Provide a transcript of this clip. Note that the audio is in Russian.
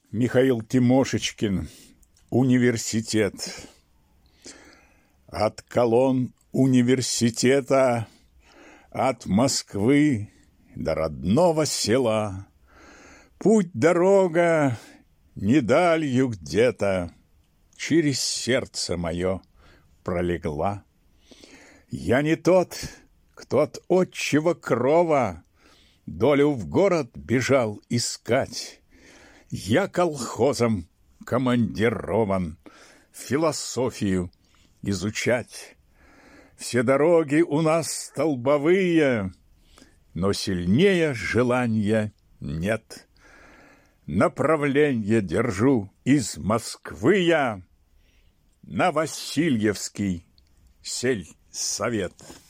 Михаил Тимошечкин. Университет. От колонн университета, от Москвы до родного села путь-дорога не далью где-то через сердце мое пролегла. Я не тот, кто от отчего крова долю в город бежал искать. Я колхозом командирован философию изучать. Все дороги у нас столбовые, но сильнее желания нет. Направление держу из Москвы я на Васильевский сельсовет.